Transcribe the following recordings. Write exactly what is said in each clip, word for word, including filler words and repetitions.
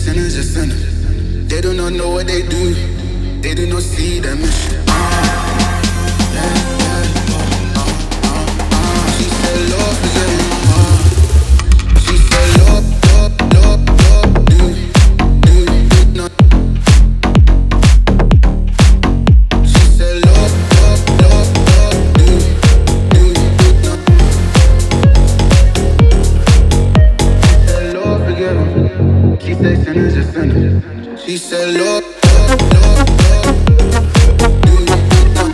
sinners are sinners. They do not know what they do. They do not see the mission. Yeah, yeah. She said, Lord, forgive me. She said, Lord, Lord, Lord, Lord, do, do, do not. She said, Lord, Lord, Lord, Lord, do, do, do not. She said, Lord, forgive me. She said, sinners are sinners. She said, Lord, Lord, Lord, Lord, do, do not.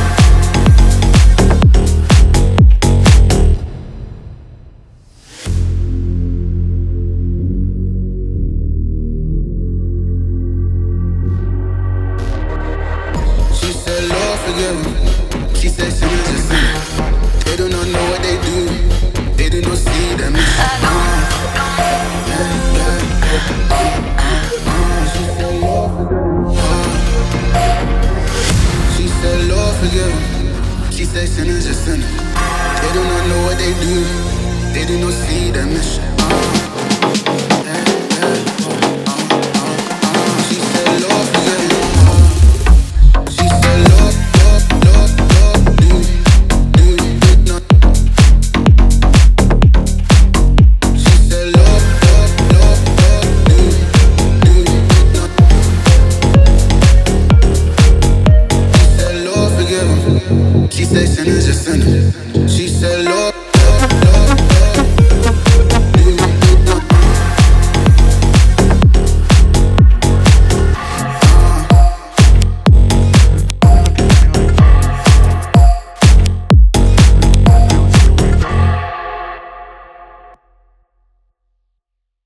She said, Lord, forgive me. She said, sinners are sinners. They do not know what they do. They do not see the mission. Uh, yeah, yeah. Uh, uh, she said, Lord, forgive me. Uh, she said, Lord, forgive me. She said, sinners are sinners. They do not know what they do. They do not see the mission. Uh,